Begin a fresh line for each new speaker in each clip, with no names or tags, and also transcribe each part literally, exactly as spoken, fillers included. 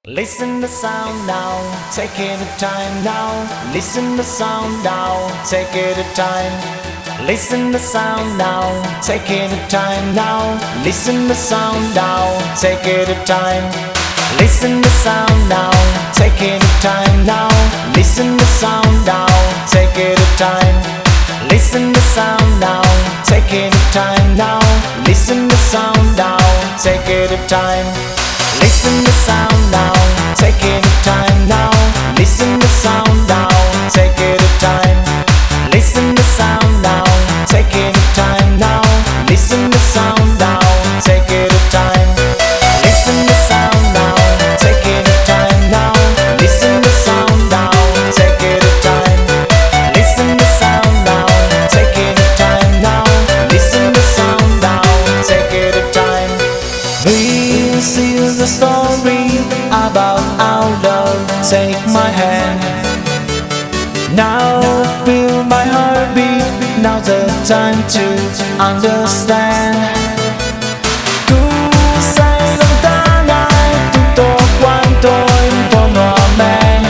Listen the sound now, take it a time now. Listen the sound now, take it a time. Listen the sound now, take it a time now. Listen the sound now, take it a time. Listen the sound now, take it a time now. Listen the sound now, take it a time. Listen the sound now, take it a time now. Listen the sound now, take it a time. Listen the sound now, take it a time now. Listen the sound now, take it a time. Listen the sound now, take it a time now. Listen the sound now, take it a time. Listen the sound now, take it a time now. Listen the sound now, take it a time. Listen the sound now, take it a time now. Listen the sound now, take it a time. This is the story about our love. Take my hand. Now feel my heartbeat. Now's the time to understand. Tu sei lontana e tutto quanto intorno a me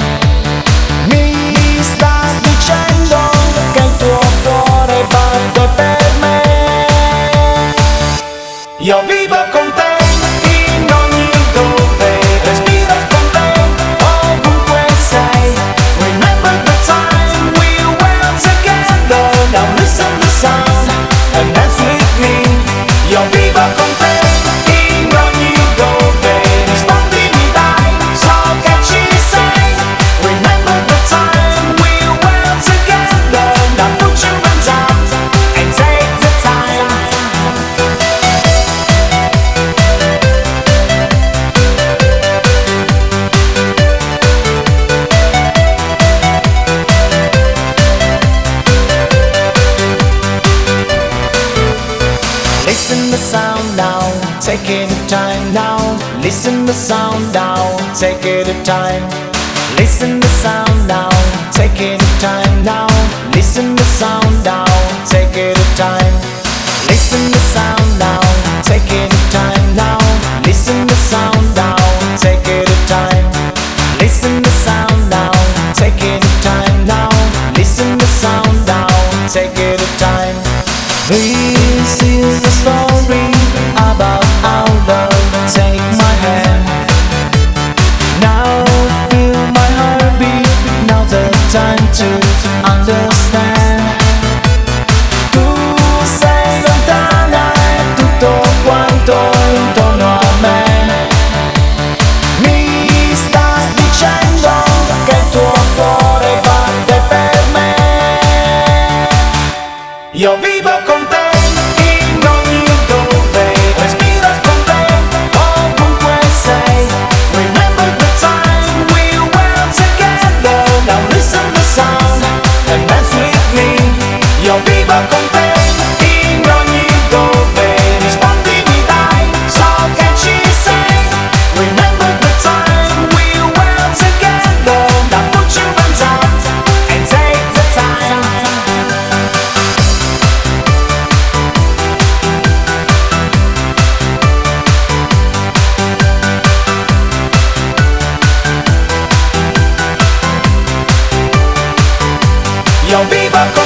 mi sta dicendo che il tuo cuore batte per me. Io vivo con te. Io vivo con te in ogni dove. Rispondimi dai, so che ci sei. Remember the time we were together. Now put your hands up and take the time. Listen the sound now, take it a time now. Listen the sound now, take it a time. Listen the sound now, take it a time now. Listen the sound now, take it a time. Listen the sound now, take it a time now. Listen the sound now, take it a time. Listen the sound now, take it a time now. Listen the sound now, take it a time. This is the story about our love. Take my hand. Now feel my heartbeat. Now's the time to understand. Tu sei lontana e tutto quanto intorno a me mi sta dicendo che il tuo cuore batte per me. Io vivo con te. Io vivo con te in ogni dove. Rispondimi dai, so che ci sei. Remember the time we were together. Now put your hands up and take the time. Io vivo con